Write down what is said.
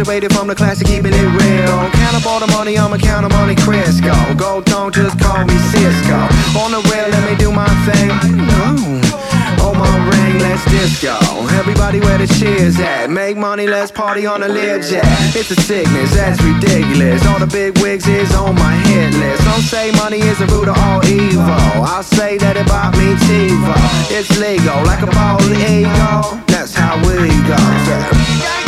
graduated from the class of keeping it real. Count up all the money, I'ma count the money Crisco. Gold tone, just call me Cisco. On the rail, let me do my thing. On my ring, let's disco. Everybody where the cheers at. Make money, let's party on the Learjet. It's a sickness, that's ridiculous. All the big wigs is on my hit list. Some say money is the root of all evil. I'll say that it bought me TiVo. It's legal, like a bald eagle. That's how we go.